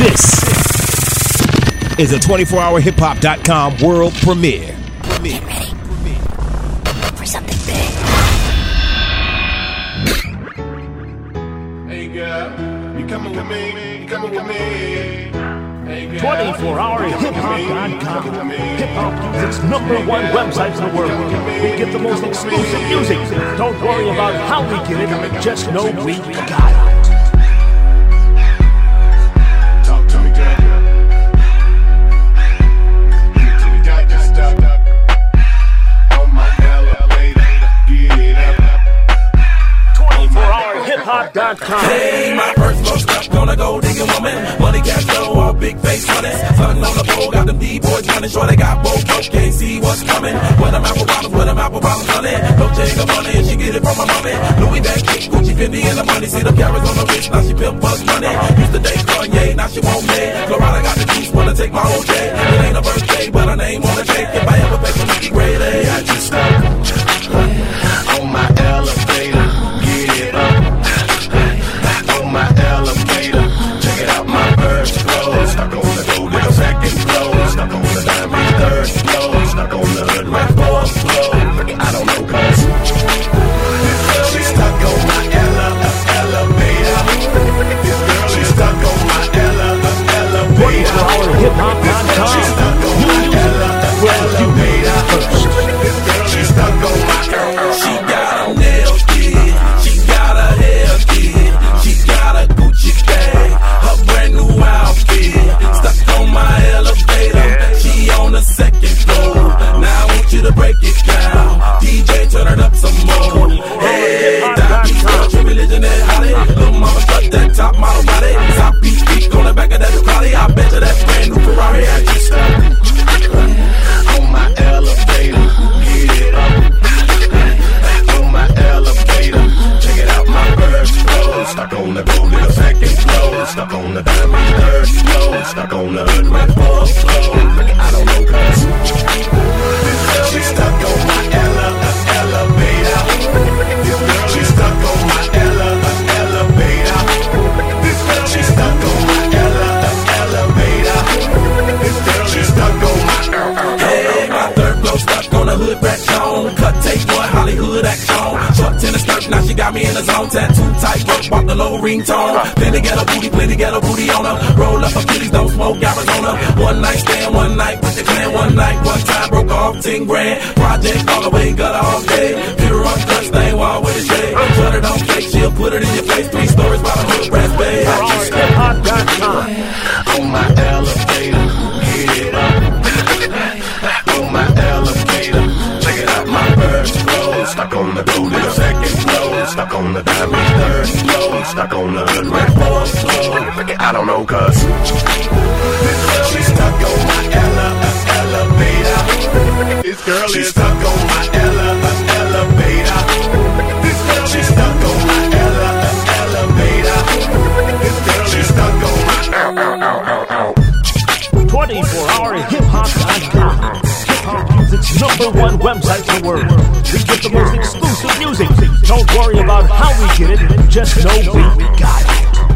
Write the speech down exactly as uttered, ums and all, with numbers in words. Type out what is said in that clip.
This is a twenty-four hour hip hop dot com world premiere. Get ready for something big. Hey girl, you coming with me? You coming with me? twenty-four hour hip hop dot com. Hip hop music's number one website in the world. We get the most exclusive music. Don't worry about how we get it, just know we got it. Talk to me, girl. You got that stuff on my elevator. Get it up. twenty-four hour hip hop dot com. Hey, my first low stuck, gonna go digging woman. Money, cash flow, all big face money. Sun on the pole, got them D-boys running. Sure they got both folks, can't see what's coming. Where them apple bottles, where them apple bottles honey. Don't take the money and she get it from my mommy. Louis back kick, Gucci, Fendi and the money. See them carrots on the wrist, now she pimp buzz money. Used to date Kanye, now she won't pay. Florida got the juice, wanna take my whole day. It ain't a birthday, but her name on the cake. If I ever pay for Mickey grade A, I just stop on my elevator. Get it up on my elevator. Check it out, my first flow. Stuck on the gold, little second flow. Stuck on the diamond, third flow. Stuck on the hood, right fourth flow. I don't know, cause she's stuck on my ele- elevator. She's stuck on my ele- elevator. twenty-four hour hip hop dot com. She's stuck on my ele- elevator. She's stuck on my ele- She got a nail kid. She got a hair kid. She got a Gucci bag. Her brand new outfit. Stuck on my elevator. She on the second floor. Now I want you to break it down. D J, turn it up some more. Hey, Dr. True religion and holly. Little mama cut that top model body. Top beat beat on the back of that Ducati. I bet you that brand new Ferrari I just stuck on my elevator. Get it up on my elevator. Check it out, my first flow. Stuck on the gold in the second flow. Stuck on the diamond third flow. Stuck on the hood red fourth flow. I don't know, cause she's stuck on my ele- elevator. She's stuck on my ele- elevator. She's stuck on my ele- elevator. She's stuck on my Hey, my third flow stuck on the hood rat zone. Cut tape boy, Hollywood action. Short tennis skirt, now she got me in the zone. Tattoo tight, work, bought the low ringtone. Plenty get a booty, plenty get a booty on her. Roll up her kitties, don't smoke Arizona. One night stand, one night with the clan. One night, one time, broke off ten grand. Project all the way, got all day. Pure on touch, thing wild with a shade. Shut it on fake, she'll put it in your face. Three stories by the hood, rat bay. I just hip hop dot com. on my elevator. Get it up on my elevator. Check it out, my first flow. Stuck on the gold in the second flow. Stuck on the diamond third flow. Stuck on the hood red fourth flow. I don't know, cause she's stuck on my ele- elevator. This girl She's is stuck on my ele- elevator. She's stuck on my ele- elevator. She's stuck on my ow, ow, ow, ow, ow. twenty-four hour hip hop dot com. Hip hop music's number one website in the world. We get the most exclusive music. Don't worry about how we get it, just know we got it.